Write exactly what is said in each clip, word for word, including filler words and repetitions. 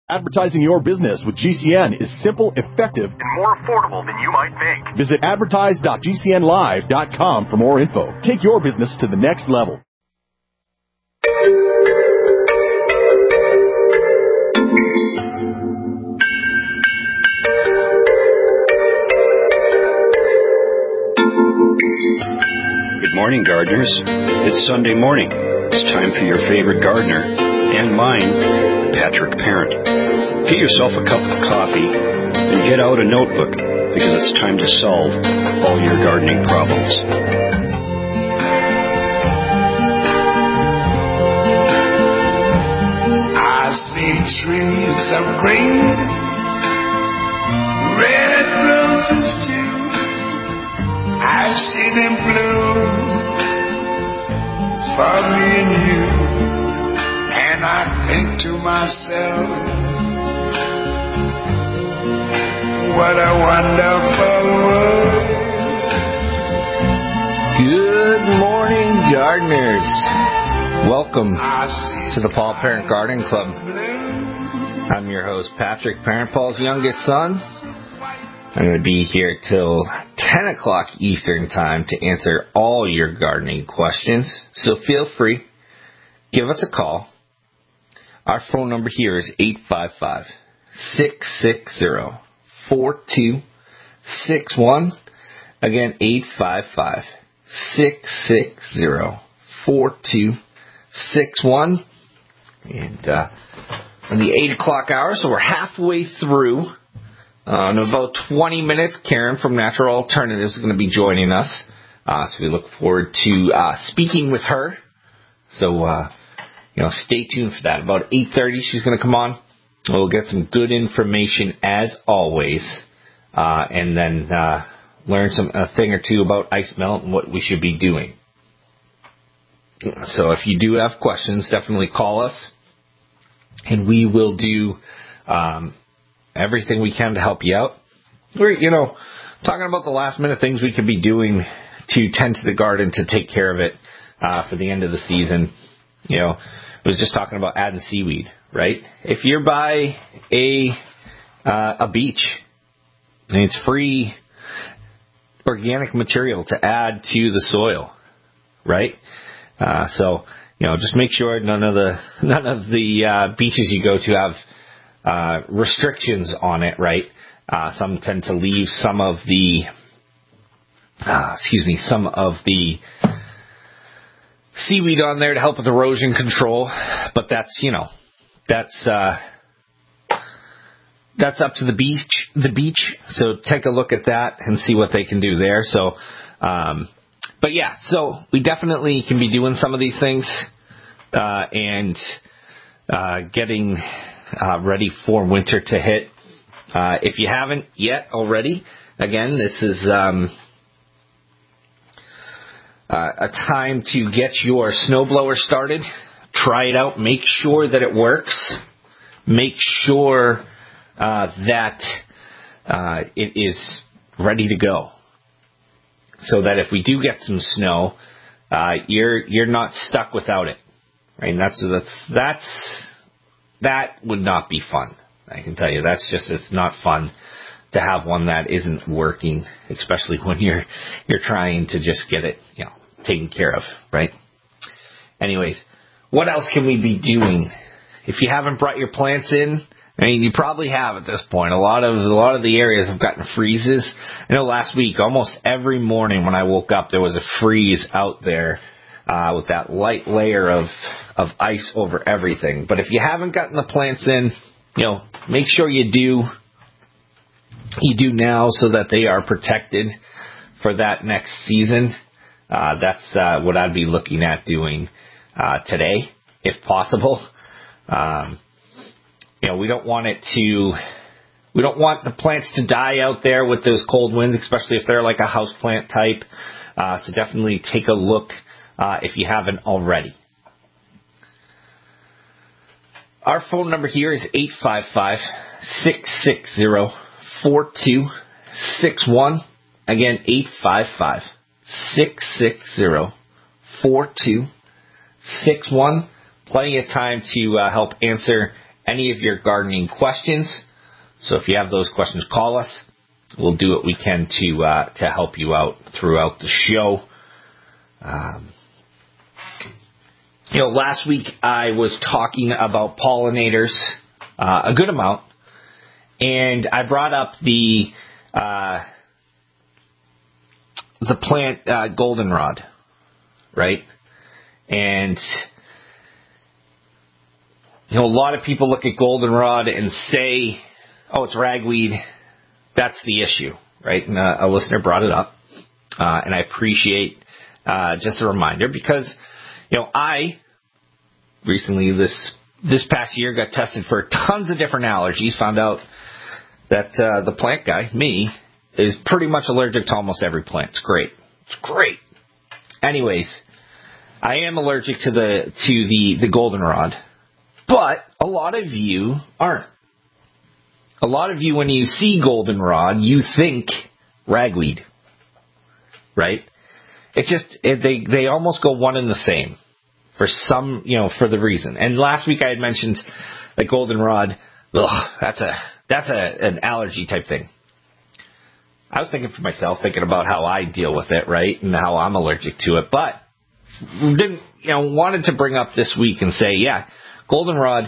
Advertising your business with G C N is simple, effective, and more affordable than you might think. Visit advertise dot g c n live dot com for more info. Take your business to the next level. Good morning, gardeners. It's Sunday morning. It's time for your favorite gardener, and mine, Patrick Parent. Get yourself a cup of coffee and get out a notebook, because it's time to solve all your gardening problems. I see trees of green, red roses too. I see them bloom for me and you, and I think to myself, what a wonderful world. Good morning, gardeners. Welcome to the Paul Parent Gardening Club. I'm your host, Patrick Parent, Paul's youngest son. I'm going to be here till ten o'clock Eastern Time to answer all your gardening questions. So feel free, give us a call. Our phone number here is eight five five, six six zero, four two six one. Again, eight five five, six six zero, four two six one. And uh, on the eight o'clock hour, so we're halfway through. Uh, in about twenty minutes, Karen from Natural Alternatives is going to be joining us. Uh, so we look forward to uh, speaking with her. So, uh, you know, stay tuned for that. About eight thirty, she's going to come on. We'll get some good information as always. Uh, and then uh, learn some a thing or two about ice melt and what we should be doing. So if you do have questions, definitely call us. And we will do Um, everything we can to help you out. We're, you know, talking about the last minute things we could be doing to tend to the garden to take care of it uh, for the end of the season. You know, I was just talking about adding seaweed, right? If you're by a uh, a beach and it's free organic material to add to the soil, right? Uh, so, you know, just make sure none of the none of the uh, beaches you go to have Uh, restrictions on it, right? Uh, some tend to leave some of the, uh, excuse me, some of the seaweed on there to help with erosion control, but that's, you know, that's, uh, that's up to the beach, the beach. So take a look at that and see what they can do there. So, um, but yeah, so we definitely can be doing some of these things, uh, and, uh, getting, Uh, ready for winter to hit. Uh, if you haven't yet already, again, this is um, uh, a time to get your snowblower started. Try it out. Make sure that it works. Make sure uh, that uh, it is ready to go, so that if we do get some snow, uh, you're you're not stuck without it. Right? And that's that's that's. That would not be fun. I can tell you that's just, it's not fun to have one that isn't working, especially when you're, you're trying to just get it, you know, taken care of, right? Anyways, what else can we be doing? If you haven't brought your plants in, I mean, you probably have at this point. A lot of, a lot of the areas have gotten freezes. I know last week, almost every morning when I woke up, there was a freeze out there. Uh, with that light layer of, of ice over everything. But if you haven't gotten the plants in, you know, make sure you do, you do now so that they are protected for that next season. Uh, that's, uh, what I'd be looking at doing, uh, today, if possible. Um, you know, we don't want it to, we don't want the plants to die out there with those cold winds, especially if they're like a house plant type. Uh, so definitely take a look Uh, if you haven't already. Our phone number here is eight five five, six six zero, four two six one. Again, eight five five, six six zero, four two six one. Plenty of time to uh, help answer any of your gardening questions. So if you have those questions, call us. We'll do what we can to uh, to help you out throughout the show. Um, you know, last week I was talking about pollinators uh, a good amount, and I brought up the uh, the plant uh, goldenrod, right? And you know, a lot of people look at goldenrod and say, "Oh, it's ragweed." That's the issue, right? And uh, a listener brought it up, uh, and I appreciate uh, just a reminder because, you know, I recently this this past year got tested for tons of different allergies. Found out that uh, the plant guy, me, is pretty much allergic to almost every plant. It's great. It's great. Anyways, I am allergic to the to the the goldenrod, but a lot of you aren't. A lot of you, when you see goldenrod, you think ragweed, right? It just it, they they almost go one and the same for some, you know, for the reason. And last week I had mentioned that goldenrod, ugh, that's a that's a an allergy type thing. I was thinking for myself, thinking about how I deal with it, right, and how I'm allergic to it, but didn't, you know, wanted to bring up this week and say, yeah, goldenrod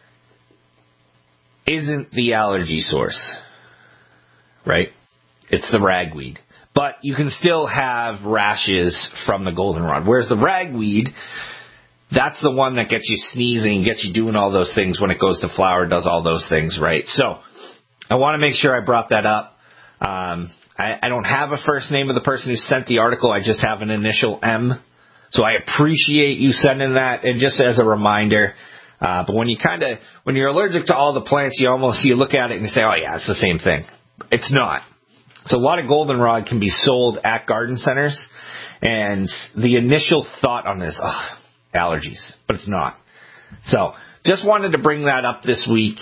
isn't the allergy source, right? It's the ragweed. But you can still have rashes from the goldenrod. Whereas the ragweed, that's the one that gets you sneezing, gets you doing all those things when it goes to flower, does all those things, right? So I want to make sure I brought that up. Um, I, I don't have a first name of the person who sent the article. I just have an initial M. So I appreciate you sending that. And just as a reminder, Uh, but when you kind of, when you're allergic to all the plants, you almost, you look at it and you say, oh yeah, it's the same thing. It's not. So a lot of goldenrod can be sold at garden centers, and the initial thought on this, oh, allergies, but it's not. So just wanted to bring that up this week.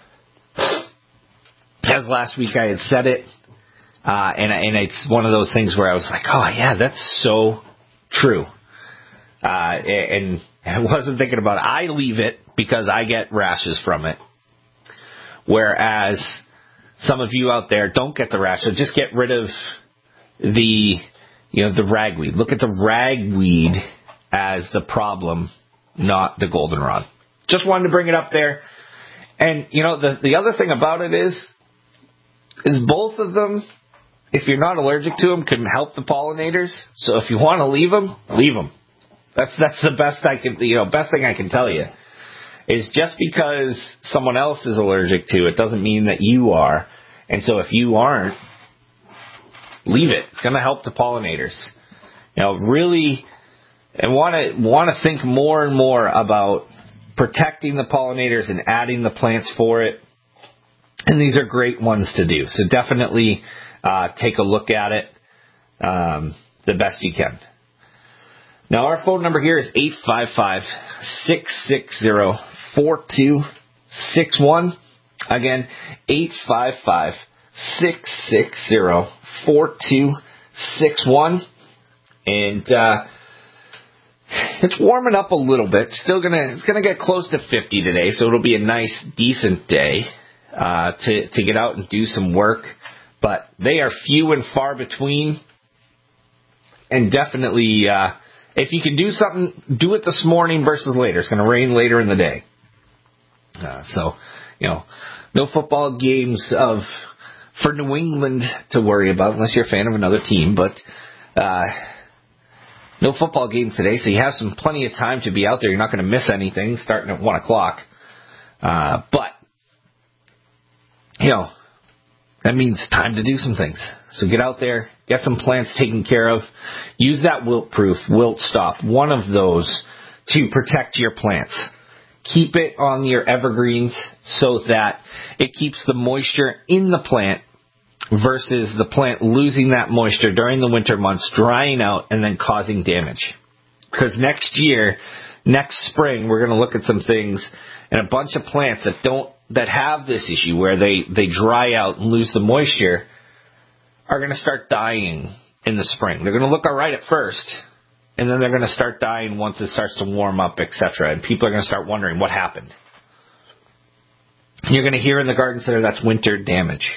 As last week I had said it, uh, and, and it's one of those things where I was like, oh yeah, that's so true. Uh, and I wasn't thinking about it. I leave it because I get rashes from it. Whereas some of you out there don't get the rashes. Just get rid of the, you know, the ragweed. Look at the ragweed as the problem, not the goldenrod. Just wanted to bring it up there. And, you know, the, the other thing about it is, is both of them, if you're not allergic to them, can help the pollinators. So if you want to leave them, leave them. That's that's the best I can, you know, best thing I can tell you is just because someone else is allergic to it doesn't mean that you are. And so if you aren't, leave it. It's going to help the pollinators. You know, really, and want to want to think more and more about protecting the pollinators and adding the plants for it. And these are great ones to do. So definitely uh, take a look at it um, the best you can. Now, our phone number here is eight five five, six six zero, four two six one. Again, eight five five, six six zero, four two six one. And uh, it's warming up a little bit. Still gonna, it's gonna get close to fifty today, so it'll be a nice, decent day uh, to to get out and do some work. But they are few and far between, and definitely. Uh, If you can do something, do it this morning versus later. It's going to rain later in the day. Uh, so, you know, no football games of for New England to worry about unless you're a fan of another team. But uh, no football game today, so you have some plenty of time to be out there. You're not going to miss anything starting at one o'clock. Uh, but, you know, that means time to do some things. So get out there, get some plants taken care of. Use that wilt proof, wilt stop, one of those to protect your plants. Keep it on your evergreens so that it keeps the moisture in the plant versus the plant losing that moisture during the winter months, drying out, and then causing damage. Because next year, next spring, we're going to look at some things and a bunch of plants that don't that have this issue where they, they dry out and lose the moisture are going to start dying in the spring. They're going to look all right at first, and then they're going to start dying once it starts to warm up, et cetera. And people are going to start wondering what happened. You're going to hear in the garden center that's winter damage.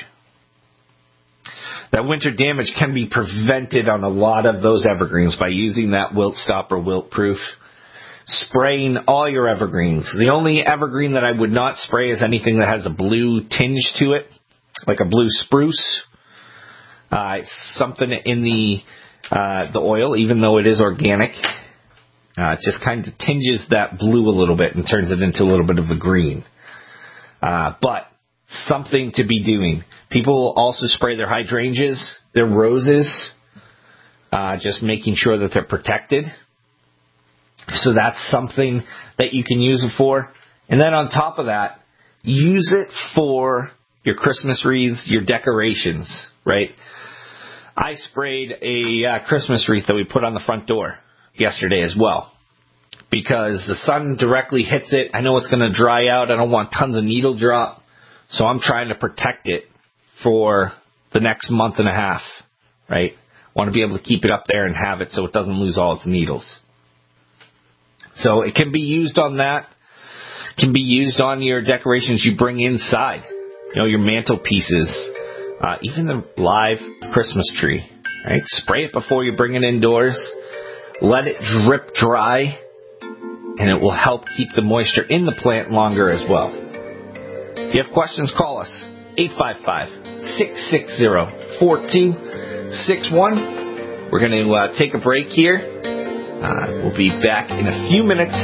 That winter damage can be prevented on a lot of those evergreens by using that Wilt Stop or Wilt Proof. Spraying all your evergreens. The only evergreen that I would not spray is anything that has a blue tinge to it, like a blue spruce. Uh, it's something in the uh, the oil, even though it is organic. Uh, it just kind of tinges that blue a little bit and turns it into a little bit of a green. Uh, but something to be doing. People also spray their hydrangeas, their roses, uh, just making sure that they're protected. So that's something that you can use it for. And then on top of that, use it for your Christmas wreaths, your decorations, right? I sprayed a uh, Christmas wreath that we put on the front door yesterday as well, because the sun directly hits it. I know it's going to dry out. I don't want tons of needle drop, so I'm trying to protect it for the next month and a half, right? I want to be able to keep it up there and have it so it doesn't lose all its needles. So it can be used on that. It can be used on your decorations you bring inside. You know, your mantelpieces, uh, even the live Christmas tree, right? Spray it before you bring it indoors. Let it drip dry, and it will help keep the moisture in the plant longer as well. If you have questions, call us. eight five five, six six zero, four two six one. We're going to uh, take a break here. Uh, we'll be back in a few minutes.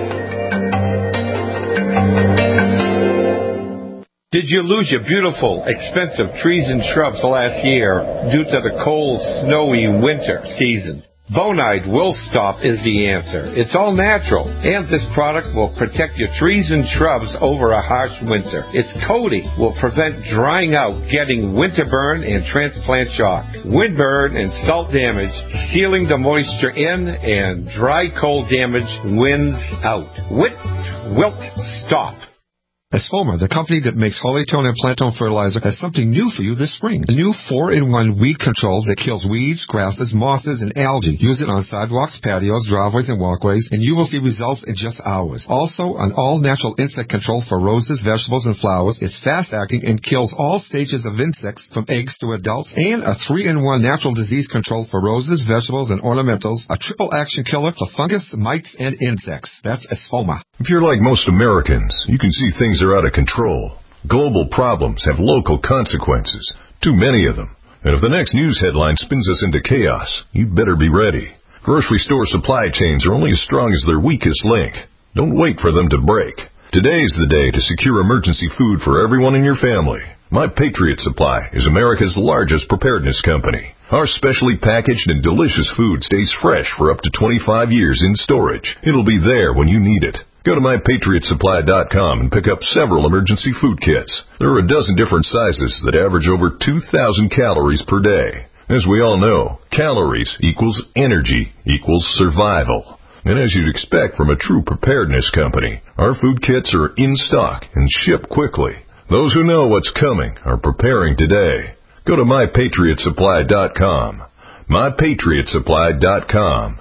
Did you lose your beautiful, expensive trees and shrubs last year due to the cold, snowy winter season? Bonide Wilt Stop is the answer. It's all natural, and this product will protect your trees and shrubs over a harsh winter. Its coating will prevent drying out, getting winter burn and transplant shock, wind burn and salt damage, sealing the moisture in, and dry cold damage winds out. Wilt, Wilt Stop. Esfoma, the company that makes Holytone and Plantone fertilizer, has something new for you this spring. A new four in one weed control that kills weeds, grasses, mosses, and algae. Use it on sidewalks, patios, driveways, and walkways, and you will see results in just hours. Also, an all-natural insect control for roses, vegetables, and flowers. It's fast-acting and kills all stages of insects from eggs to adults. And a three in one natural disease control for roses, vegetables, and ornamentals. A triple-action killer for fungus, mites, and insects. That's Esfoma. If you're like most Americans, you can see things are out of control. Global problems have local consequences, too many of them. And if the next news headline spins us into chaos, you better be ready. Grocery store supply chains are only as strong as their weakest link. Don't wait for them to break. Today's the day to secure emergency food for everyone in your family. My Patriot Supply is America's largest preparedness company. Our specially packaged and delicious food stays fresh for up to twenty-five years in storage. It'll be there when you need it. Go to my patriot supply dot com and pick up several emergency food kits. There are a dozen different sizes that average over two thousand calories per day. As we all know, calories equals energy equals survival. And as you'd expect from a true preparedness company, our food kits are in stock and ship quickly. Those who know what's coming are preparing today. Go to my patriot supply dot com. my patriot supply dot com.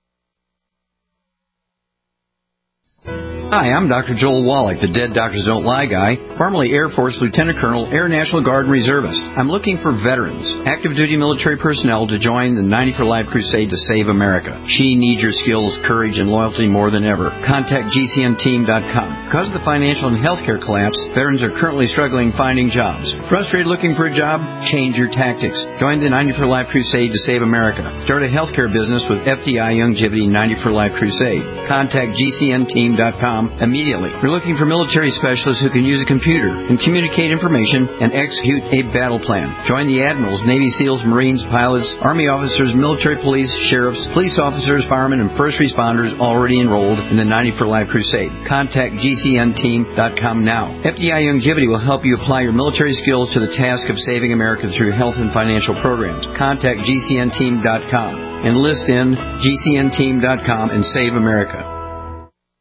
Hi, I'm Doctor Joel Wallach, the Dead Doctors Don't Lie guy, formerly Air Force Lieutenant Colonel, Air National Guard Reservist. I'm looking for veterans, active duty military personnel to join the ninety for Life crusade to save America. She needs your skills, courage, and loyalty more than ever. Contact G C N team dot com. Because of the financial and healthcare collapse, veterans are currently struggling finding jobs. Frustrated looking for a job? Change your tactics. Join the ninety for Life crusade to save America. Start a healthcare business with F D I Youngevity ninety for Life crusade. Contact G C N team dot com immediately. We're looking for military specialists who can use a computer and communicate information and execute a battle plan. Join the admirals, Navy SEALs, Marines, pilots, Army officers, military police, sheriffs, police officers, firemen, and first responders already enrolled in the ninety for Life crusade. Contact G C N team dot com now. F D I Youngevity will help you apply your military skills to the task of saving America through health and financial programs. Contact G C N team dot com. Enlist in G C N team dot com and save America.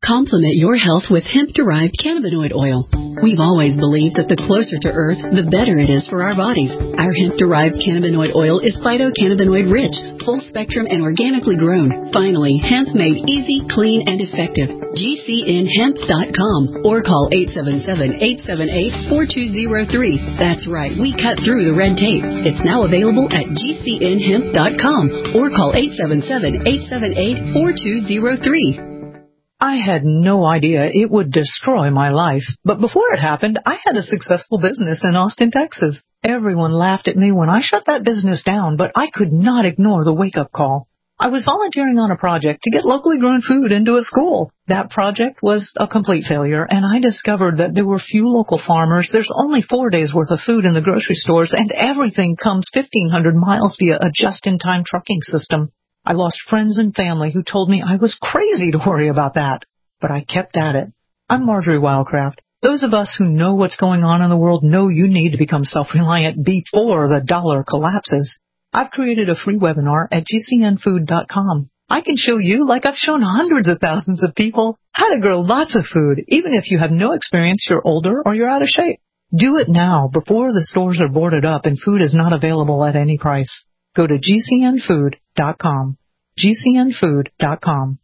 Complement your health with hemp-derived cannabinoid oil. We've always believed that the closer to Earth, the better it is for our bodies. Our hemp-derived cannabinoid oil is phytocannabinoid-rich, full-spectrum, and organically grown. Finally, hemp made easy, clean, and effective. G C N hemp dot com or call eight seven seven, eight seven eight, four two zero three. That's right, we cut through the red tape. It's now available at G C N hemp dot com or call eight seven seven, eight seven eight, four two zero three. I had no idea it would destroy my life, but before it happened, I had a successful business in Austin, Texas. Everyone laughed at me when I shut that business down, but I could not ignore the wake-up call. I was volunteering on a project to get locally grown food into a school. That project was a complete failure, and I discovered that there were few local farmers, there's only four days' worth of food in the grocery stores, and everything comes fifteen hundred miles via a just-in-time trucking system. I lost friends and family who told me I was crazy to worry about that, but I kept at it. I'm Marjorie Wildcraft. Those of us who know what's going on in the world know you need to become self-reliant before the dollar collapses. I've created a free webinar at G C N food dot com. I can show you, like I've shown hundreds of thousands of people, how to grow lots of food, even if you have no experience, you're older, or you're out of shape. Do it now before the stores are boarded up and food is not available at any price. Go to G C N food dot com. G C N food dot com.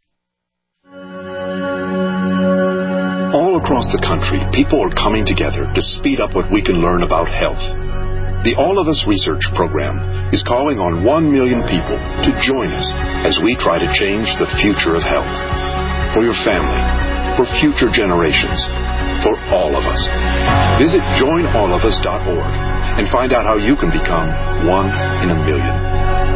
All across the country, people are coming together to speed up what we can learn about health. The All of Us Research Program is calling on one million people to join us as we try to change the future of health. For your family, for future generations, for all of us. Visit join all of us dot org and find out how you can become one in a million.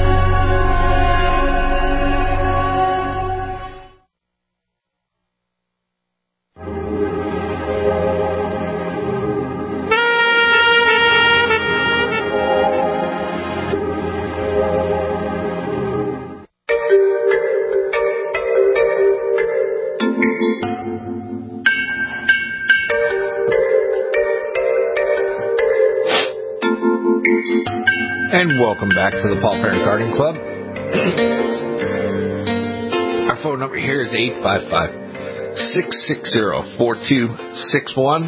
And welcome back to the Paul Parent Gardening Club. Our phone number here is eight five five, six six zero, four two six one.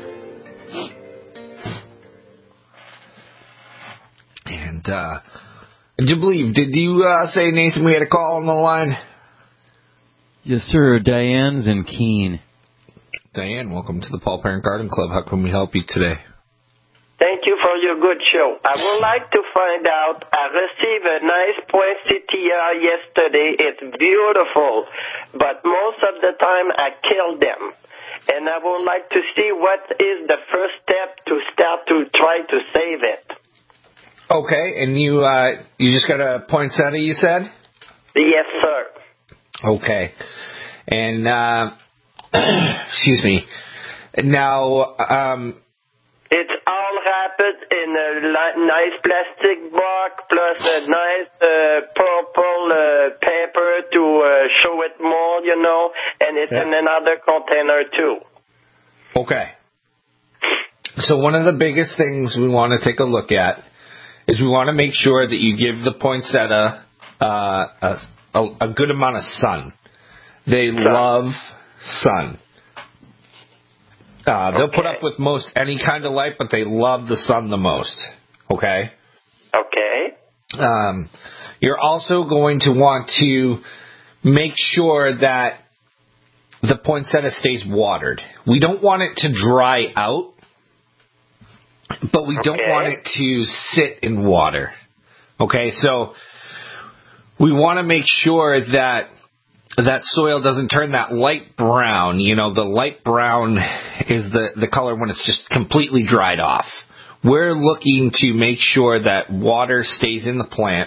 And uh, I do believe, did you uh, say, Nathan, we had a call on the line? Yes, sir. Diane's in Keene. Diane, welcome to the Paul Parent Garden Club. How can we help you today? Thank you for your good show. I would like to find out, I received a nice poinsettia yesterday. It's beautiful, but most of the time I kill them. And I would like to see what is the first step to start to try to save it. Okay, and you uh, you just got a poinsettia, you said? Yes, sir. Okay. And, uh, excuse me. Now, um... it's all wrapped in a li- nice plastic box plus a nice uh, purple uh, paper to uh, show it more, you know, and it's yeah. in another container too. Okay. So one of the biggest things we want to take a look at is we want to make sure that you give the poinsettia uh, a, a, a good amount of sun. They sun. love sun. Uh, they'll okay. put up with most any kind of light, but they love the sun the most. Okay? Okay. Um, you're also going to want to make sure that the poinsettia stays watered. We don't want it to dry out, but we okay. don't want it to sit in water. Okay? So we want to make sure that that soil doesn't turn that light brown. You know, the light brown is the, the color when it's just completely dried off. We're looking to make sure that water stays in the plant.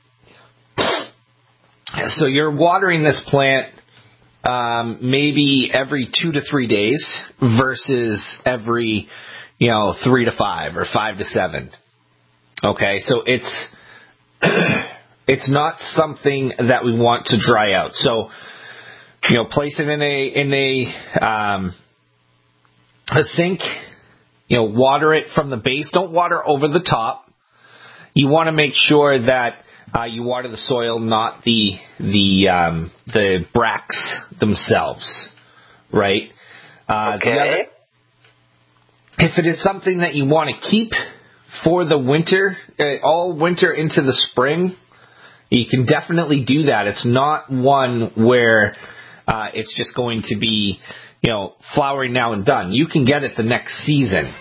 So you're watering this plant um, maybe every two to three days versus every, you know, three to five or five to seven. Okay, so it's... It's not something that we want to dry out. So, you know, place it in a in a um, a sink. You know, water it from the base. Don't water over the top. You want to make sure that uh, you water the soil, not the the um, the bracts themselves. right? Uh, okay. The other, if it is something that you want to keep for the winter, uh, all winter into the spring, you can definitely do that. It's not one where uh, it's just going to be, you know, flowering now and done. You can get it the next season.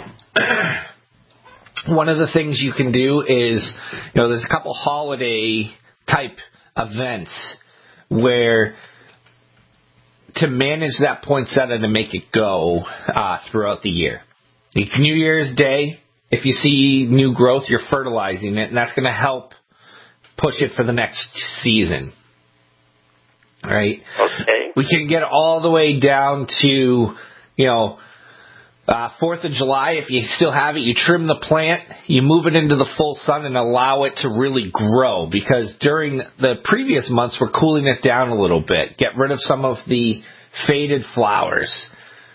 One of the things you can do is, you know, there's a couple holiday type events where to manage that poinsettia to make it go uh, throughout the year. Like New Year's Day, if you see new growth, you're fertilizing it, and that's going to help push it for the next season. All right? Okay. We can get all the way down to, you know, uh, fourth of July. If you still have it, you trim the plant, you move it into the full sun and allow it to really grow, because during the previous months we're cooling it down a little bit. Get rid of some of the faded flowers.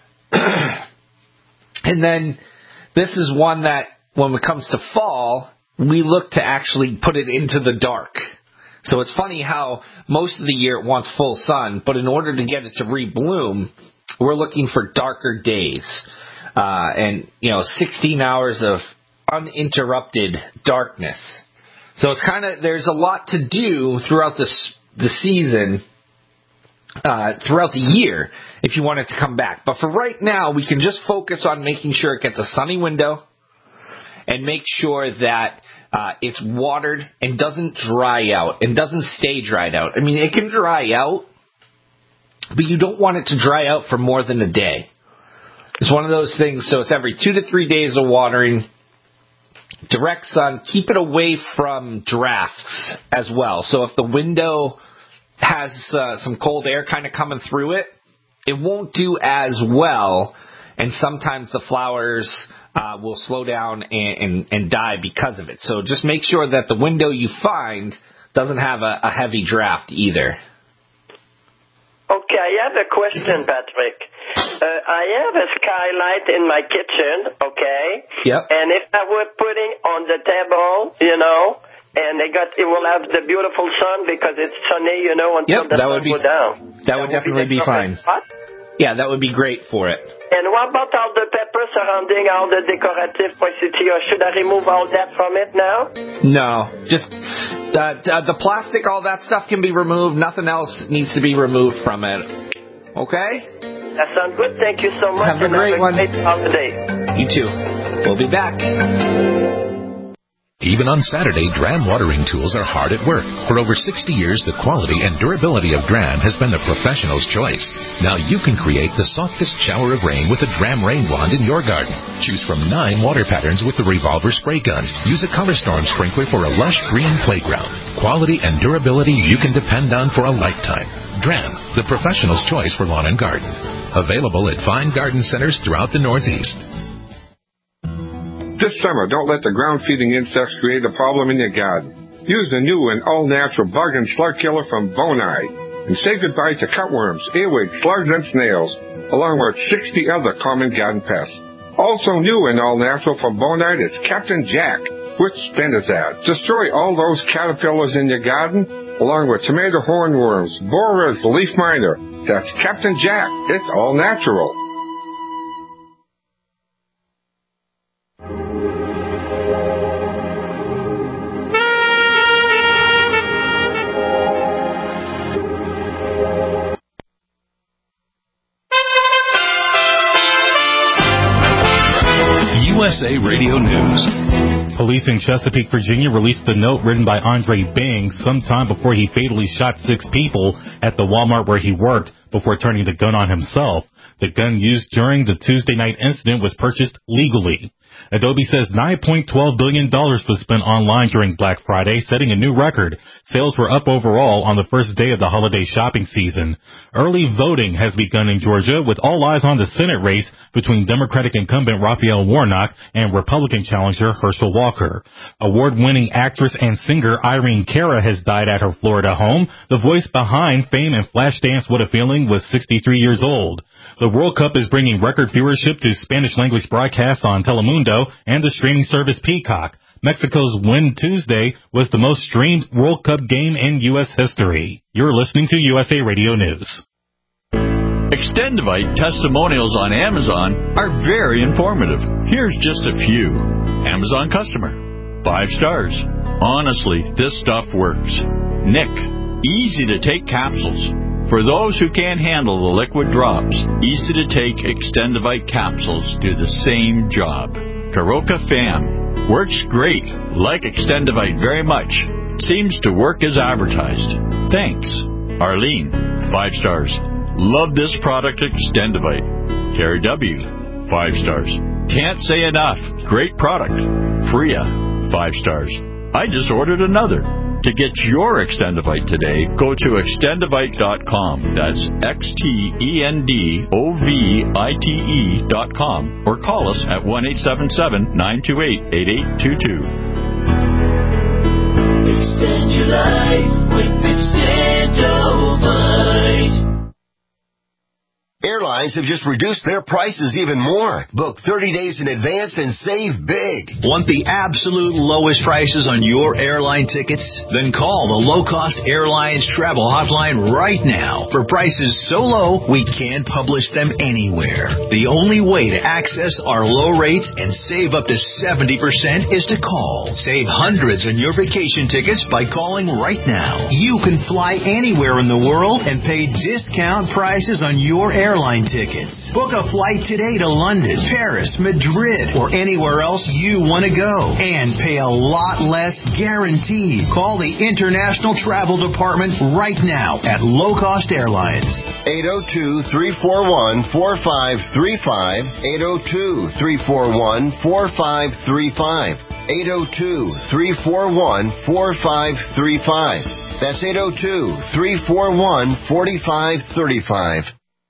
And then this is one that when it comes to fall, we look to actually put it into the dark. So it's funny how most of the year it wants full sun, but in order to get it to rebloom, we're looking for darker days. Uh, and, you know, sixteen hours of uninterrupted darkness. So it's kind of, there's a lot to do throughout this, the season, uh, throughout the year, if you want it to come back. But for right now, we can just focus on making sure it gets a sunny window and make sure that uh, it's watered and doesn't dry out and doesn't stay dried out. I mean, it can dry out, but you don't want it to dry out for more than a day. It's one of those things, so it's every two to three days of watering, direct sun. Keep it away from drafts as well. So if the window has uh, some cold air kind of coming through it, it won't do as well, and sometimes the flowers uh, will slow down and, and, and die because of it. So just make sure that the window you find doesn't have a, a heavy draft either. Okay, I have a question, Patrick. Uh, I have a skylight in my kitchen, okay? Yep. And if I were putting on the table, you know, and it got, it will have the beautiful sun because it's sunny, you know, until yep, the that sun would be, go down. That, that would will definitely be, be fine. Spot? Yeah, that would be great for it. And what about all the pepper surrounding all the decorative poinsettia? Should I remove all that from it now? No, just uh, the plastic, all that stuff can be removed. Nothing else needs to be removed from it. Okay? That sounds good. Thank you so much. Have a great have a one. Great holiday. You too. We'll be back. Even on Saturday, Dram watering tools are hard at work. For over sixty years, the quality and durability of Dram has been the professional's choice. Now you can create the softest shower of rain with a Dram rain wand in your garden. Choose from nine water patterns with the revolver spray gun. Use a Color Storm sprinkler for a lush green playground. Quality and durability you can depend on for a lifetime. Dram, the professional's choice for lawn and garden. Available at fine garden centers throughout the Northeast. This summer, don't let the ground-feeding insects create a problem in your garden. Use the new and all-natural bug and slug killer from Bonide. And say goodbye to cutworms, earwigs, slugs, and snails, along with sixty other common garden pests. Also new and all-natural from Bonide is Captain Jack. Which spin is that? Destroy all those caterpillars in your garden, along with tomato hornworms, borers, leaf miner. That's Captain Jack. It's all natural. U S A Radio News. Police in Chesapeake, Virginia released a note written by Andre Bing sometime before he fatally shot six people at the Walmart where he worked before turning the gun on himself. The gun used during the Tuesday night incident was purchased legally. Adobe says nine point one two billion dollars was spent online during Black Friday, setting a new record. Sales were up overall on the first day of the holiday shopping season. Early voting has begun in Georgia, with all eyes on the Senate race between Democratic incumbent Raphael Warnock and Republican challenger Herschel Walker. Award-winning actress and singer Irene Cara has died at her Florida home. The voice behind Fame and Flashdance What a Feeling was sixty-three years old. The World Cup is bringing record viewership to Spanish-language broadcasts on Telemundo and the streaming service Peacock. Mexico's win Tuesday was the most streamed World Cup game in U S history. You're listening to U S A Radio News. Extendivite testimonials on Amazon are very informative. Here's just a few. Amazon customer. Five stars. Honestly, this stuff works. Nick. Easy to take capsules. For those who can't handle the liquid drops, easy to take Extendivite capsules do the same job. Karoka Fam. Works great. Like Extendivite very much. Seems to work as advertised. Thanks. Arlene. Five stars. Love this product, Extendivite. Terry W. Five stars. Can't say enough. Great product. Freya. Five stars. I just ordered another. To get your Extendivite today, go to extendivite dot com. That's X T E N D O V I T E dot com. Or call us at one eight seven seven, nine two eight, eight eight two two. Extend your life with Extendivite. Airlines have just reduced their prices even more. Book thirty days in advance and save big. Want the absolute lowest prices on your airline tickets? Then call the Low Cost Airlines Travel Hotline right now for prices so low we can't publish them anywhere. The only way to access our low rates and save up to seventy percent is to call. Save hundreds on your vacation tickets by calling right now. You can fly anywhere in the world and pay discount prices on your airline Airline tickets. Book a flight today to London, Paris, Madrid, or anywhere else you want to go and pay a lot less guaranteed. Call the International Travel Department right now at Low Cost Airlines. eight oh two, three four one, four five three five. eight oh two, three four one, four five three five. eight oh two, three four one, four five three five. That's eight oh two, three four one, four five three five.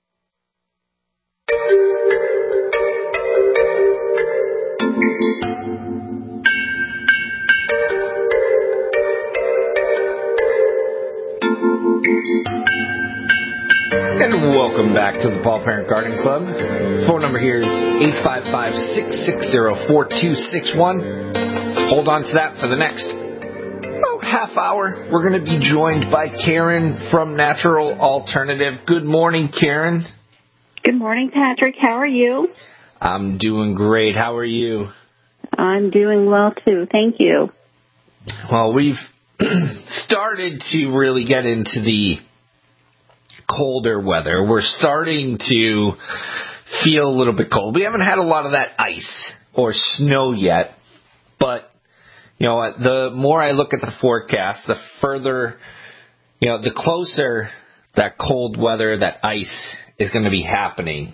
And welcome back to the Paul Parent Garden Club. Phone number here is eight five five, six six zero, four two six one. Hold on to that for the next oh, half hour. We're going to be joined by Karen from Natural Alternative. Good morning, Karen. Good morning, Patrick. How are you? I'm doing great. How are you? I'm doing well, too. Thank you. Well, we've started to really get into the colder weather. We're starting to feel a little bit cold. We haven't had a lot of that ice or snow yet, but you know, the more I look at the forecast, the further, you know, the closer that cold weather, that ice is going to be happening.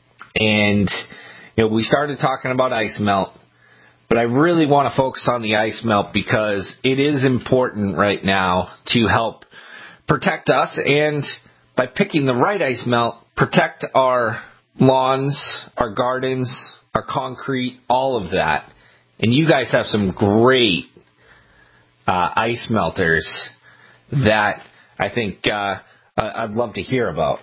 And you know, we started talking about ice melt, but I really want to focus on the ice melt because it is important right now to help protect us, and by picking the right ice melt, protect our lawns, our gardens, our concrete, all of that. And you guys have some great uh, ice melters that I think uh, I'd love to hear about.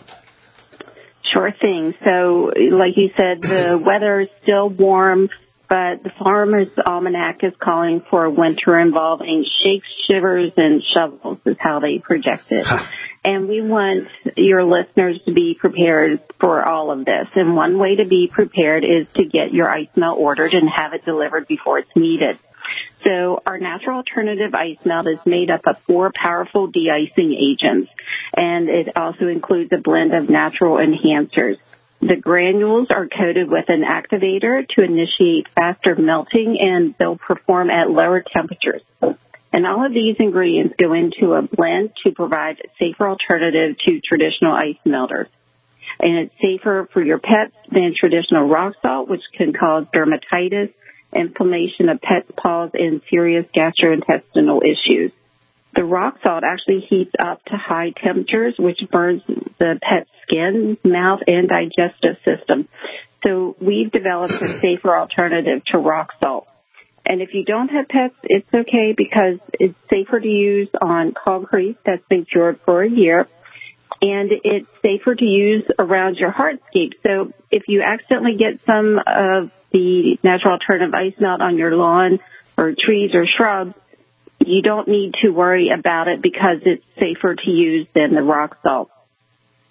Sure thing. So, like you said, the weather is still warm, but the Farmer's Almanac is calling for a winter involving shakes, shivers, and shovels is how they project it. And we want your listeners to be prepared for all of this. And one way to be prepared is to get your ice melt ordered and have it delivered before it's needed. So our Natural Alternative Ice Melt is made up of four powerful de-icing agents, and it also includes a blend of natural enhancers. The granules are coated with an activator to initiate faster melting, and they'll perform at lower temperatures. And all of these ingredients go into a blend to provide a safer alternative to traditional ice melters. And it's safer for your pets than traditional rock salt, which can cause dermatitis, inflammation of pets' paws, and serious gastrointestinal issues. The rock salt actually heats up to high temperatures, which burns the pet's skin, mouth, and digestive system. So we've developed a safer alternative to rock salt. And if you don't have pets, it's okay because it's safer to use on concrete that's been cured for a year. And it's safer to use around your hardscape. So if you accidentally get some of the Natural Alternative Ice Melt on your lawn or trees or shrubs, you don't need to worry about it because it's safer to use than the rock salt.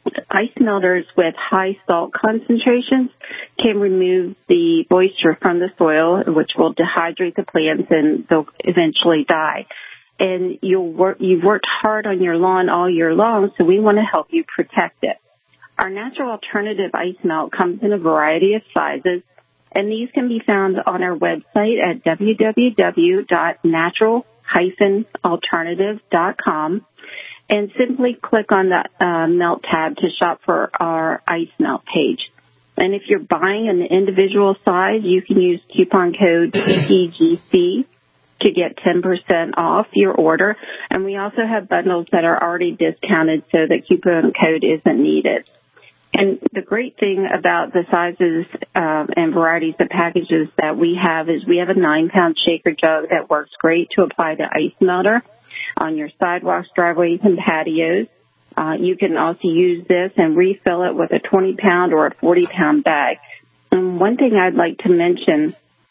ice melters with high salt concentrations can remove the moisture from the soil, which will dehydrate the plants and they'll eventually die. And you'll work, you've worked hard on your lawn all year long, so we want to help you protect it. Our natural alternative ice melt comes in a variety of sizes, and these can be found on our website at w w w dot natural dash alternative dot com. And simply click on the uh, melt tab to shop for our ice melt page. And if you're buying an individual size, you can use coupon code P P G C to get ten percent off your order. And we also have bundles that are already discounted so the coupon code isn't needed. And the great thing about the sizes um, and varieties of packages that we have is we have a nine-pound shaker jug that works great to apply the ice melter on your sidewalks, driveways, and patios. Uh, you can also use this and refill it with a twenty-pound or a forty-pound bag. And one thing I'd like to mention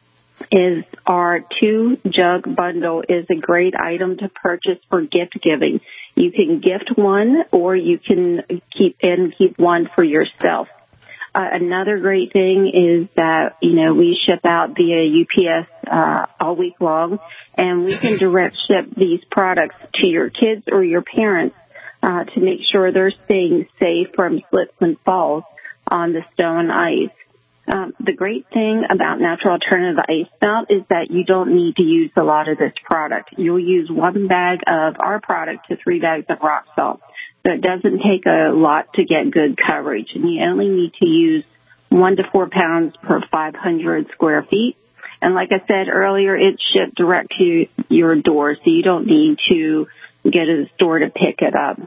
is our two-jug bundle is a great item to purchase for gift giving. You can gift one, or you can keep and keep one for yourself. Uh, another great thing is that, you know, we ship out via U P S uh, all week long, and we can direct ship these products to your kids or your parents uh, to make sure they're staying safe from slips and falls on the snow and ice. Um, the great thing about natural alternative ice melt is that you don't need to use a lot of this product. You'll use one bag of our product to three bags of rock salt. So it doesn't take a lot to get good coverage. And you only need to use one to four pounds per five hundred square feet. And like I said earlier, it's shipped direct to your door, so you don't need to go to the store to pick it up.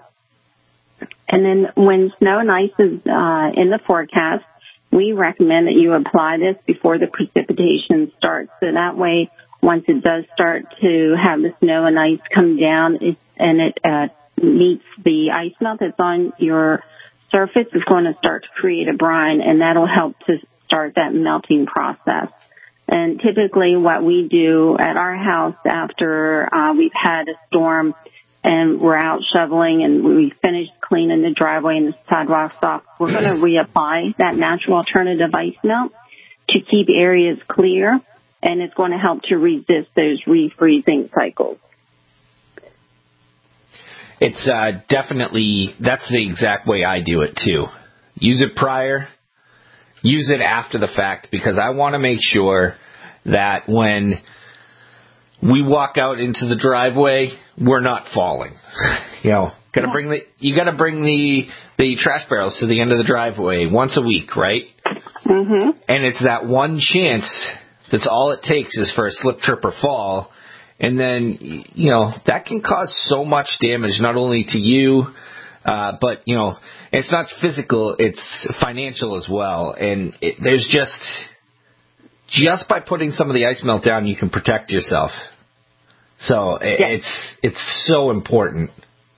And then when snow and ice is uh, in the forecast, we recommend that you apply this before the precipitation starts. So that way, once it does start to have the snow and ice come down it, and it uh, meets the ice melt that's on your surface, it's going to start to create a brine, and that'll help to start that melting process. And typically what we do at our house after uh, we've had a storm and we're out shoveling and we finished cleaning the driveway and the sidewalks off, we're going to reapply that natural alternative ice melt to keep areas clear, and it's going to help to resist those refreezing cycles. It's uh, definitely, that's the exact way I do it too. Use it prior, use it after the fact, because I want to make sure that when we walk out into the driveway, we're not falling. You know, gotta yeah. bring the you gotta bring the the trash barrels to the end of the driveway once a week, right? Mm-hmm. And it's that one chance. That's all it takes is for a slip, trip, or fall, and then you know that can cause so much damage, not only to you, uh, but you know it's not physical; it's financial as well. And it, there's just just by putting some of the ice melt down, you can protect yourself. So it, yes. it's it's so important.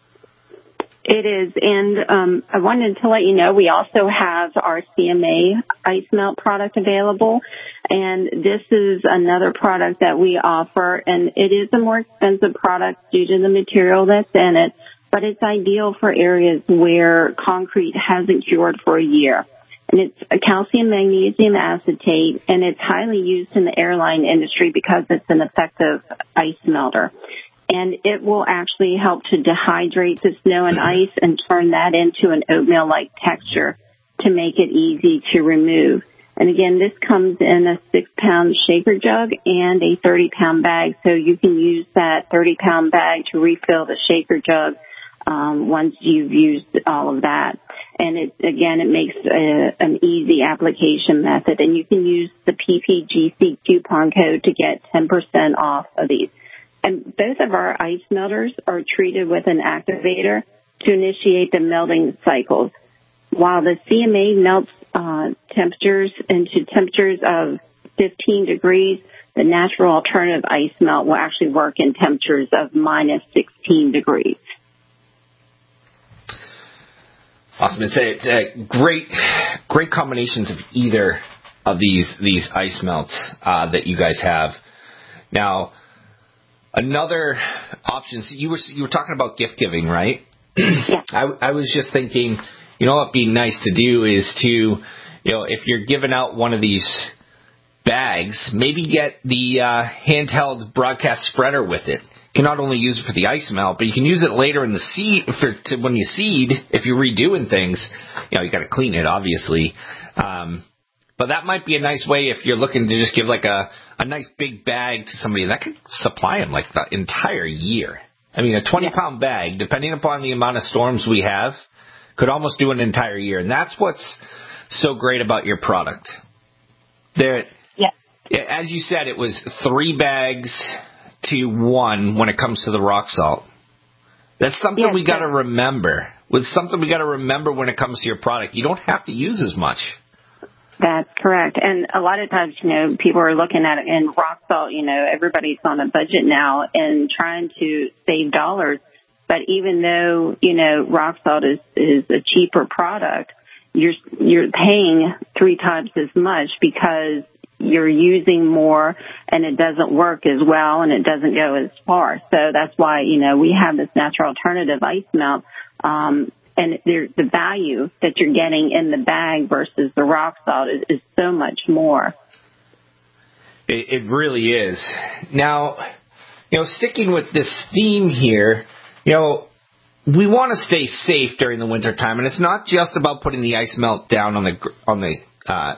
It is, and um, I wanted to let you know we also have our C M A ice melt product available, and this is another product that we offer, and it is a more expensive product due to the material that's in it, but it's ideal for areas where concrete hasn't cured for a year. And it's a calcium magnesium acetate, and it's highly used in the airline industry because it's an effective ice melter. And it will actually help to dehydrate the snow and ice and turn that into an oatmeal-like texture to make it easy to remove. And again, this comes in a six-pound shaker jug and a thirty-pound bag, so you can use that thirty-pound bag to refill the shaker jug um, once you've used all of that. And it, again, it makes a, an easy application method. And you can use the P P G C coupon code to get ten percent off of these. And both of our ice melters are treated with an activator to initiate the melting cycles. While the C M A melts uh, temperatures into temperatures of fifteen degrees, the natural alternative ice melt will actually work in temperatures of minus sixteen degrees. Awesome. It's a, it's a great, great combinations of either of these these ice melts uh, that you guys have. Now, another option. So you were you were talking about gift giving, right? Yeah. I, I was just thinking, you know what'd be nice to do is to, you know, if you're giving out one of these bags, maybe get the uh, handheld broadcast spreader with it. You can not only use it for the ice melt, but you can use it later in the seed for to, when you seed. If you're redoing things, you know, you got to clean it, obviously. Um, but that might be a nice way if you're looking to just give like a, a nice big bag to somebody that could supply them like the entire year. I mean, a twenty pound bag, depending upon the amount of storms we have, could almost do an entire year. And that's what's so great about your product. There, yeah. As you said, it was three bags to one when it comes to the rock salt. That's something yes, we got to remember. It's something we got to remember when it comes to your product. You don't have to use as much. That's correct. And a lot of times, you know, people are looking at it in rock salt, you know, everybody's on a budget now and trying to save dollars. But even though, you know, rock salt is, is a cheaper product, you're, you're paying three times as much because you're using more and it doesn't work as well and it doesn't go as far. So that's why, you know, we have this natural alternative ice melt. Um, and the value that you're getting in the bag versus the rock salt is, is so much more. It, it really is. Now, you know, sticking with this theme here, you know, we want to stay safe during the wintertime, and it's not just about putting the ice melt down on the on the uh,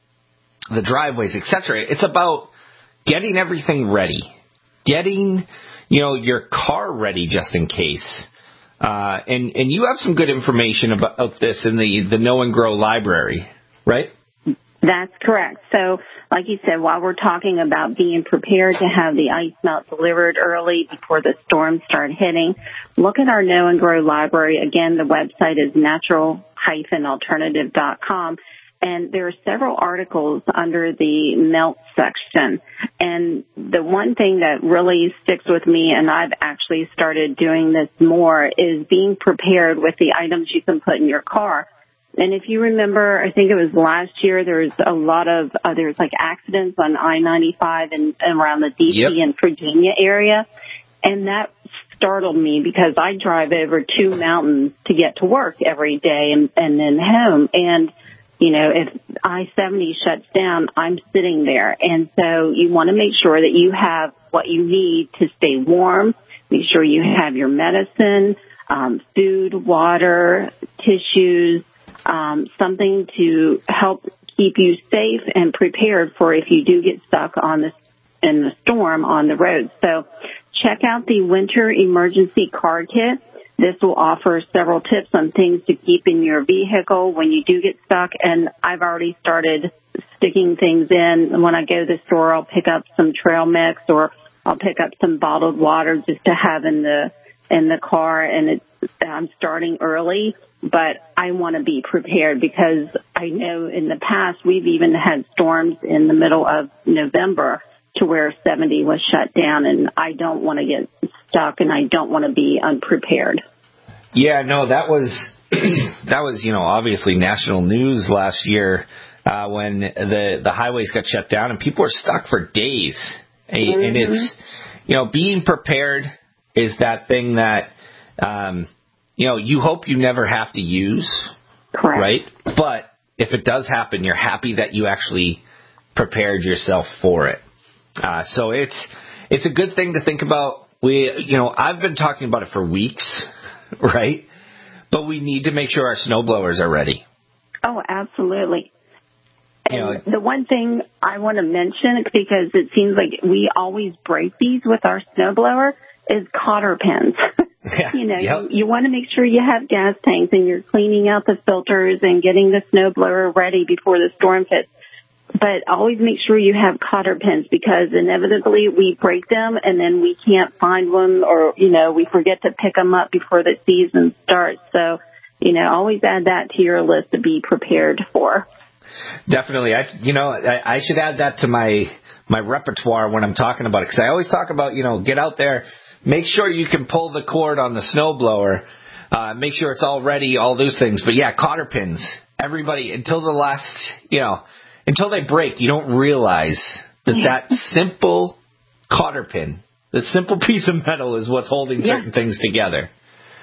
the driveways, et cetera. It's about getting everything ready, getting, you know, your car ready just in case. Uh, and, and you have some good information about this in the, the Know and Grow library, right? That's correct. So, like you said, while we're talking about being prepared to have the ice melt delivered early before the storms start hitting, look at our Know and Grow library. Again, the website is natural dash alternative dot com. And there are several articles under the melt section. And the one thing that really sticks with me, and I've actually started doing this more, is being prepared with the items you can put in your car. And if you remember, I think it was last year, there was a lot of, uh, there was like accidents on I ninety-five and, and around the D C yep. and Virginia area. And that startled me because I drive over two mountains to get to work every day and, and then home. And you know, if I seventy shuts down, I'm sitting there. And so you want to make sure that you have what you need to stay warm. Make sure you have your medicine, um, food, water, tissues, um, something to help keep you safe and prepared for if you do get stuck on the, in the storm on the road. So check out the Winter Emergency Car Kit. This will offer several tips on things to keep in your vehicle when you do get stuck. And I've already started sticking things in. When I go to the store, I'll pick up some trail mix or I'll pick up some bottled water just to have in the in the car. And it's, I'm starting early, but I want to be prepared because I know in the past we've even had storms in the middle of November to where seventy was shut down, and I don't want to get stuck, and I don't want to be unprepared. Yeah, no, that was that was you know obviously national news last year uh, when the the highways got shut down and people were stuck for days. Mm-hmm. And it's you know being prepared is that thing that um, you know you hope you never have to use, correct? Right? But if it does happen, you're happy that you actually prepared yourself for it. Uh, so it's it's a good thing to think about. We, you know, I've been talking about it for weeks, right? But we need to make sure our snowblowers are ready. Oh, absolutely. And you know, the one thing I want to mention, because it seems like we always break these with our snowblower, is cotter pins. Yeah, you know, yep. you, you want to make sure you have gas tanks and you're cleaning out the filters and getting the snowblower ready before the storm hits. But always make sure you have cotter pins because inevitably we break them and then we can't find them or, you know, we forget to pick them up before the season starts. So, you know, always add that to your list to be prepared for. Definitely. I, you know, I, I should add that to my, my repertoire when I'm talking about it because I always talk about, you know, get out there, make sure you can pull the cord on the snowblower, uh, make sure it's all ready, all those things. But yeah, cotter pins, everybody until the last, you know, until they break, you don't realize that that simple cotter pin, the simple piece of metal is what's holding certain yeah. things together.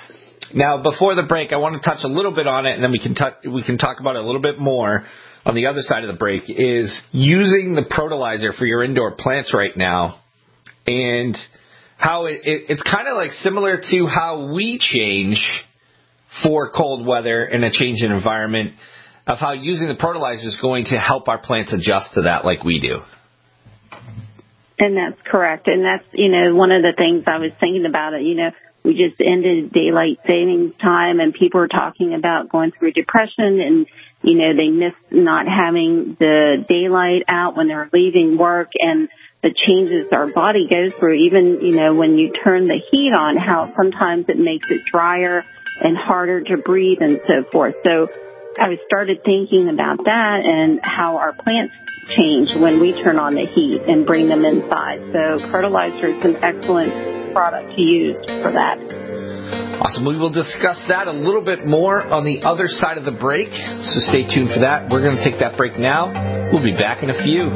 Now, before the break, I want to touch a little bit on it, and then we can touch, we can talk about it a little bit more on the other side of the break, is using the Protolizer for your indoor plants right now, and how it, it, it's kind of like similar to how we change for cold weather and a change in environment, of how using the Protolizer is going to help our plants adjust to that like we do. And that's correct. And that's, you know, one of the things I was thinking about it, you know, we just ended daylight savings time and people are talking about going through depression and, you know, they miss not having the daylight out when they're leaving work and the changes our body goes through. Even, you know, when you turn the heat on, how sometimes it makes it drier and harder to breathe and so forth. So I started thinking about that and how our plants change when we turn on the heat and bring them inside. So Protolizer is an excellent product to use for that. Awesome. We will discuss that a little bit more on the other side of the break, so stay tuned for that. We're going to take that break now. We'll be back in a few.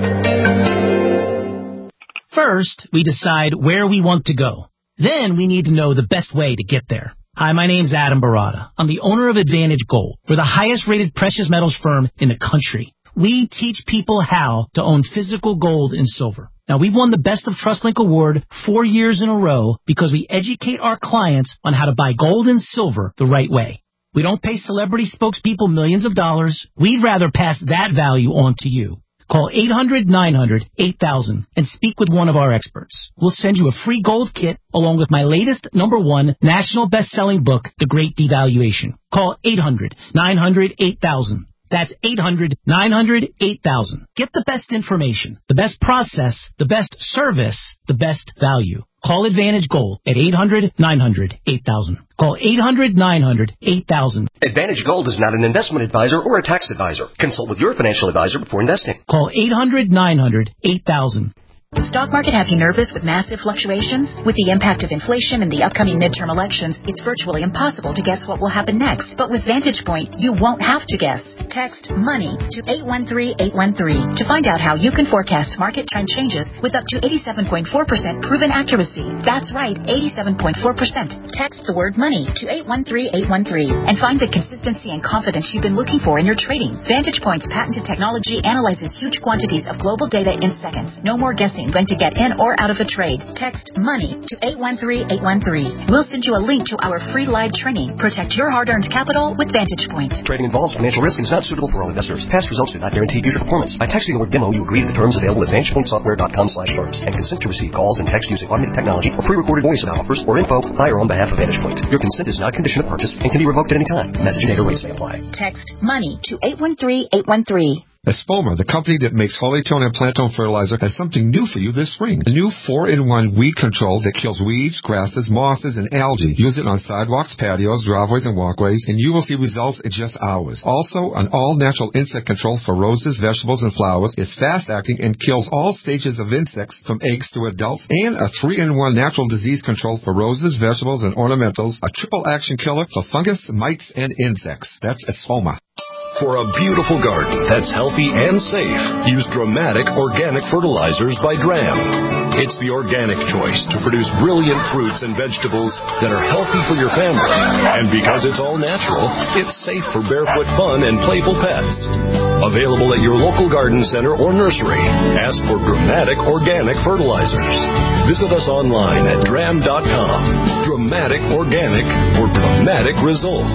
First, we decide where we want to go. Then we need to know the best way to get there. Hi, my name's Adam Barada. I'm the owner of Advantage Gold. We're the highest-rated precious metals firm in the country. We teach people how to own physical gold and silver. Now, we've won the Best of TrustLink Award four years in a row because we educate our clients on how to buy gold and silver the right way. We don't pay celebrity spokespeople millions of dollars. We'd rather pass that value on to you. Call eight hundred, nine hundred, eight thousand and speak with one of our experts. We'll send you a free gold kit along with my latest number one national best-selling book, The Great Devaluation. Call eight hundred, nine hundred, eight thousand. That's eight hundred, nine hundred, eight thousand. Get the best information, the best process, the best service, the best value. Call Advantage Gold at eight hundred, nine hundred, eight thousand. Call eight hundred, nine hundred, eight thousand. Advantage Gold is not an investment advisor or a tax advisor. Consult with your financial advisor before investing. Call eight hundred, nine hundred, eight thousand. The stock market have you nervous with massive fluctuations? With the impact of inflation and the upcoming midterm elections, it's virtually impossible to guess what will happen next. But with Vantage Point, you won't have to guess. Text MONEY to eight one three, eight one three to find out how you can forecast market trend changes with up to eighty-seven point four percent proven accuracy. That's right, eighty-seven point four percent. Text the word MONEY to eight one three, eight one three and find the consistency and confidence you've been looking for in your trading. Vantage Point's patented technology analyzes huge quantities of global data in seconds. No more guessing when to get in or out of a trade. Text MONEY to eight one three, eight one three. We'll send you a link to our free live training. Protect your hard-earned capital with Vantage Point. Trading involves financial risk and is not suitable for all investors. Past results do not guarantee future performance. By texting the word demo, you agree to the terms available at vantage point software dot com slash terms and consent to receive calls and text using automated technology or pre-recorded voice of offers or info by or on behalf of Vantage Point. Your consent is not a condition of purchase and can be revoked at any time. Message and data rates may apply. Text MONEY to eight one three, eight one three. Espoma, the company that makes Hollytone and Plantone fertilizer, has something new for you this spring. A new four in one weed control that kills weeds, grasses, mosses, and algae. Use it on sidewalks, patios, driveways, and walkways, and you will see results in just hours. Also, an all-natural insect control for roses, vegetables, and flowers is fast-acting and kills all stages of insects from eggs to adults, and a three in one natural disease control for roses, vegetables, and ornamentals, a triple-action killer for fungus, mites, and insects. That's Espoma. For a beautiful garden that's healthy and safe, use Dramatic Organic Fertilizers by Dram. It's the organic choice to produce brilliant fruits and vegetables that are healthy for your family. And because it's all natural, it's safe for barefoot fun and playful pets. Available at your local garden center or nursery. Ask for Dramatic Organic Fertilizers. Visit us online at dram dot com. Dramatic Organic for dramatic results.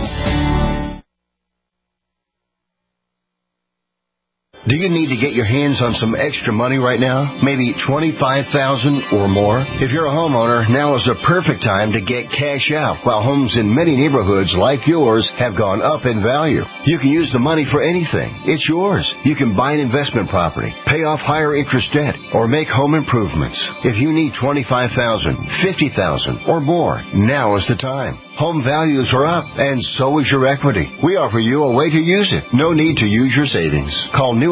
Do you need to get your hands on some extra money right now? Maybe twenty-five thousand dollars or more? If you're a homeowner, now is the perfect time to get cash out while homes in many neighborhoods like yours have gone up in value. You can use the money for anything. It's yours. You can buy an investment property, pay off higher interest debt, or make home improvements. If you need twenty-five thousand dollars, fifty thousand dollars, or more, now is the time. Home values are up, and so is your equity. We offer you a way to use it. No need to use your savings. Call New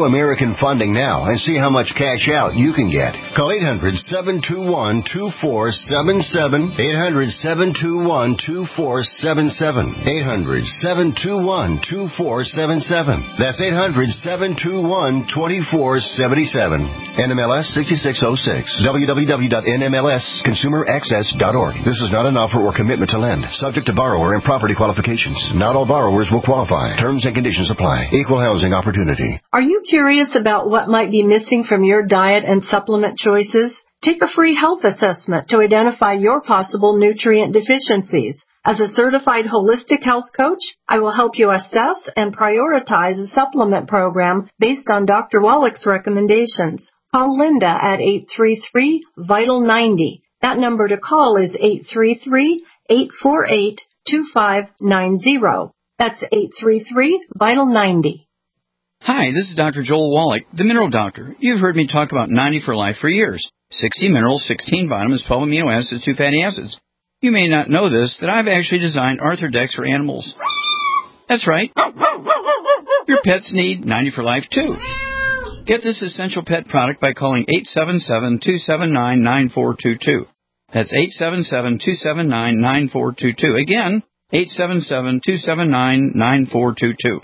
Phyto American funding now and see how much cash out you can get. Call eight hundred, seven two one, two four seven seven, eight hundred, seven two one, two four seven seven, eight hundred, seven two one, two four seven seven. That's eight hundred, seven two one, two four seven seven. N M L S sixty-six oh six. w w w dot n m l s consumer access dot org. This is not an offer or commitment to lend. Subject to borrower and property qualifications. Not all borrowers will qualify. Terms and conditions apply. Equal housing opportunity. Are you curious about what might be missing from your diet and supplement choices? Take a free health assessment to identify your possible nutrient deficiencies. As a certified holistic health coach, I will help you assess and prioritize a supplement program based on Doctor Wallach's recommendations. Call Linda at eight three three, vital ninety. That number to call is eight three three, eight four eight, two five nine zero. That's eight three three, vital ninety. Hi, this is Doctor Joel Wallach, the Mineral Doctor. You've heard me talk about ninety for Life for years. sixty minerals, sixteen vitamins, twelve amino acids, two fatty acids. You may not know this, that I've actually designed Arthrodex for animals. That's right. Your pets need ninety for Life, too. Get this essential pet product by calling eight seven seven, two seven nine, nine four two two. That's eight seven seven, two seven nine, nine four two two. Again, eight seven seven, two seven nine, nine four two two.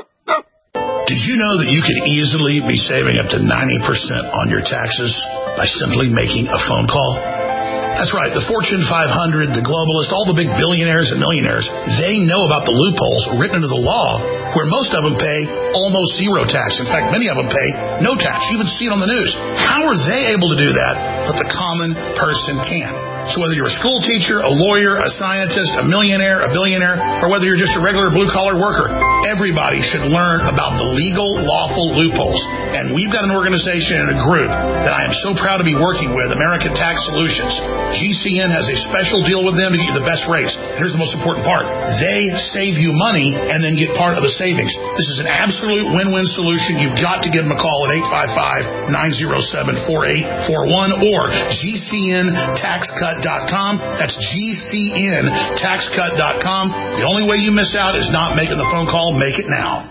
Did you know that you could easily be saving up to ninety percent on your taxes by simply making a phone call? That's right. The Fortune five hundred, the globalists, all the big billionaires and millionaires, they know about the loopholes written into the law where most of them pay almost zero tax. In fact, many of them pay no tax. You even see it on the news. How are they able to do that, but the common person can't? So whether you're a school teacher, a lawyer, a scientist, a millionaire, a billionaire, or whether you're just a regular blue-collar worker, everybody should learn about the legal, lawful loopholes. And we've got an organization and a group that I am so proud to be working with, American Tax Solutions. G C N has a special deal with them to get you the best rates. Here's the most important part. They save you money and then get part of the savings. This is an absolute win-win solution. You've got to give them a call at eight five five, nine oh seven, four eight four one or G C N tax cut dot com. That's G C N tax cut dot com. The only way you miss out is not making the phone call. Make it now.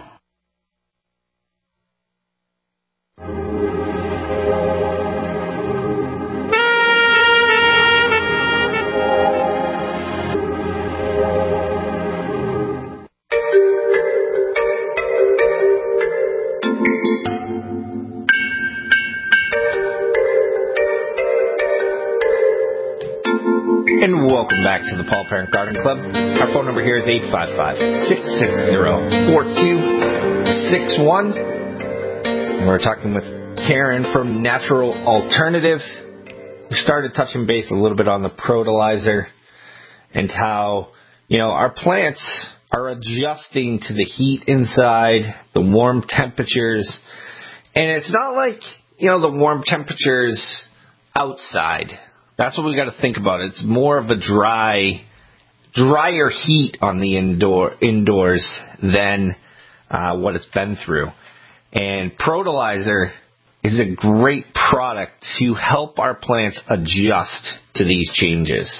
And welcome back to the Paul Parent Garden Club. Our phone number here is eight five five, six six zero, four two six one. And we're talking with Karen from Natural Alternative. We started touching base a little bit on the Protolizer and how, you know, our plants are adjusting to the heat inside, the warm temperatures. And it's not like, you know, the warm temperatures outside. That's what we got to think about. It's more of a dry, drier heat on the indoor indoors than uh, what it's been through. And Protolizer is a great product to help our plants adjust to these changes.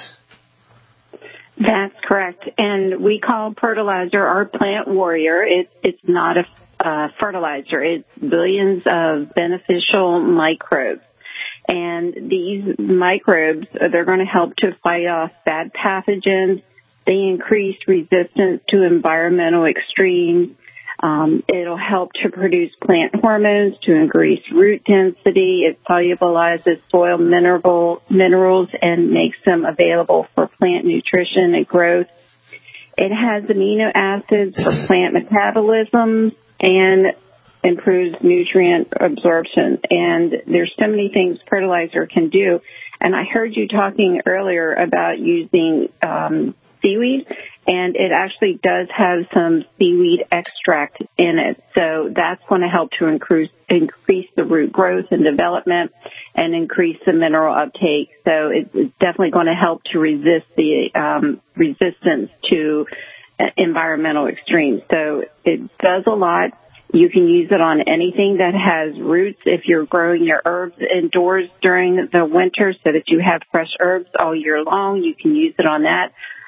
That's correct. And we call Protolizer our plant warrior. It, it's not a uh, fertilizer. It's billions of beneficial microbes. And these microbes, they're going to help to fight off bad pathogens. They increase resistance to environmental extremes. Um, it'll help to produce plant hormones to increase root density. It solubilizes soil mineral, minerals and makes them available for plant nutrition and growth. It has amino acids for plant metabolism and improves nutrient absorption. And there's so many things Protolizer can do. And I heard you talking earlier about using um, seaweed, and it actually does have some seaweed extract in it. So that's going to help to increase, increase the root growth and development and increase the mineral uptake. So it's definitely going to help to resist the um, resistance to environmental extremes. So it does a lot. You can use it on anything that has roots. If you're growing your herbs indoors during the winter so that you have fresh herbs all year long, you can use it on that.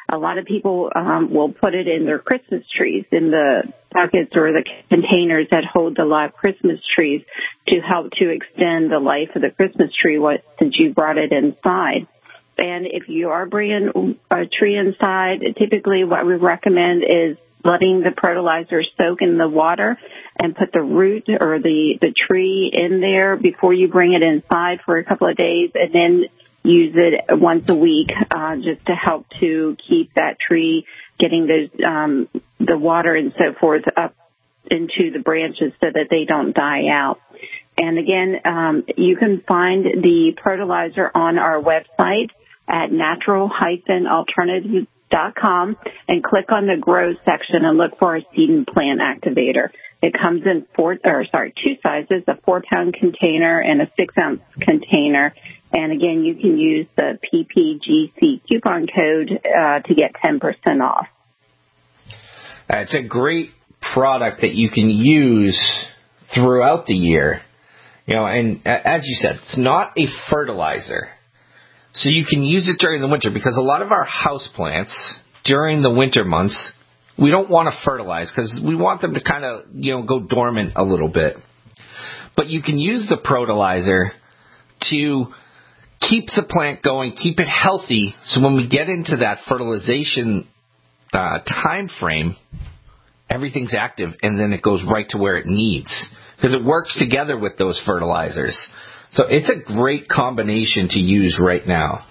A lot of people um, will put it in their Christmas trees, in the buckets or the containers that hold the live Christmas trees to help to extend the life of the Christmas tree what, since you brought it inside. And if you are bringing a tree inside, typically what we recommend is letting the fertilizer soak in the water and put the root or the, the tree in there before you bring it inside for a couple of days, and then use it once a week uh, just to help to keep that tree getting those um, the water and so forth up into the branches so that they don't die out. And again, um, you can find the fertilizer on our website at natural dash alternative dot com and click on the grow section and look for our seed and plant activator. It comes in four, or sorry, two sizes, a four pound container and a six ounce container. And again, you can use the P P G C coupon code uh, to get ten percent off. Uh, it's a great product that you can use throughout the year. You know, and as you said, it's not a fertilizer. So you can use it during the winter, because a lot of our houseplants during the winter months, we don't want to fertilize because we want them to kind of, you know, go dormant a little bit. But you can use the fertilizer to keep the plant going, keep it healthy, so when we get into that fertilization uh, time frame, everything's active, and then it goes right to where it needs, because it works together with those fertilizers. So it's a great combination to use right now.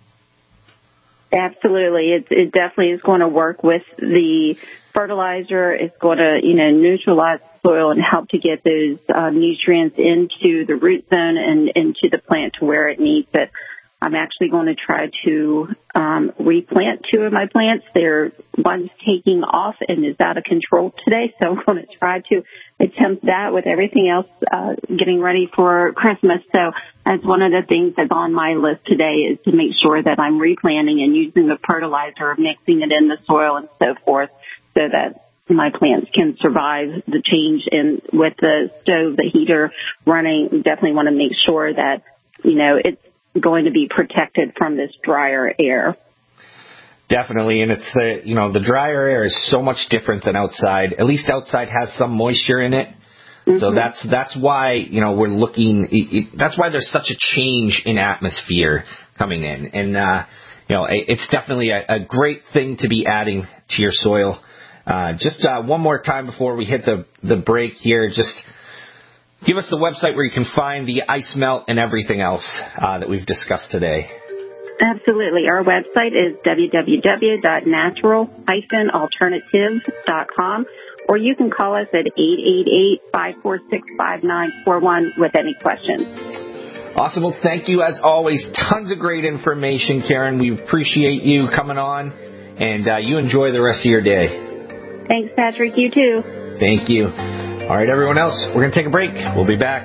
Absolutely. It, it definitely is going to work with the fertilizer. It's going to, you know, neutralize the soil and help to get those uh, nutrients into the root zone and into the plant to where it needs it. I'm actually going to try to um, replant two of my plants. They're one's taking off and is out of control today, so I'm going to try to attempt that with everything else uh, getting ready for Christmas. So that's one of the things that's on my list today, is to make sure that I'm replanting and using the fertilizer, mixing it in the soil and so forth, so that my plants can survive the change. And with the stove, the heater running, definitely want to make sure that, you know, it's going to be protected from this drier air. Definitely, and it's the, you know, the drier air is so much different than outside. At least outside has some moisture in it. Mm-hmm. So that's that's why, you know, we're looking, it, it, that's why there's such a change in atmosphere coming in. And, uh, you know, it, it's definitely a, a great thing to be adding to your soil. Uh, just uh, one more time before we hit the, the break here, just give us the website where you can find the ice melt and everything else uh, that we've discussed today. Absolutely. Our website is w w w dot natural dash alternative dot com, or you can call us at eight eight eight, five four six, five nine four one with any questions. Awesome. Well, thank you as always. Tons of great information, Karen. We appreciate you coming on, and uh, you enjoy the rest of your day. Thanks, Patrick. You too. Thank you. All right, everyone else, we're going to take a break. We'll be back.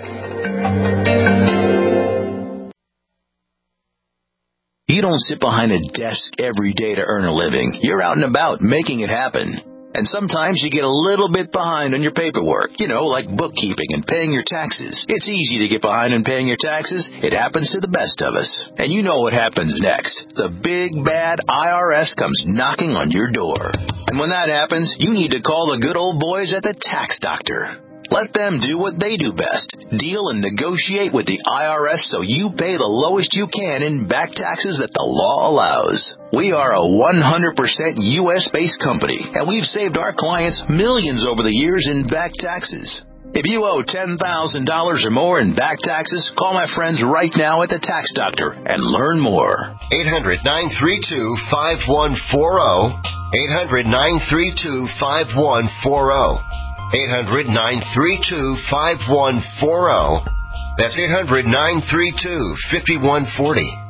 You don't sit behind a desk every day to earn a living. You're out and about making it happen. And sometimes you get a little bit behind on your paperwork, you know, like bookkeeping and paying your taxes. It's easy to get behind on paying your taxes. It happens to the best of us. And you know what happens next. The big, bad I R S comes knocking on your door. And when that happens, you need to call the good old boys at the Tax Doctor. Let them do what they do best. Deal and negotiate with the I R S so you pay the lowest you can in back taxes that the law allows. We are a one hundred percent U S-based company, and we've saved our clients millions over the years in back taxes. If you owe ten thousand dollars or more in back taxes, call my friends right now at the Tax Doctor and learn more. eight hundred, nine three two, five one four zero. eight hundred, nine three two, five one four zero. eight hundred, nine three two, five one four zero. That's eight hundred, nine three two, five one four zero.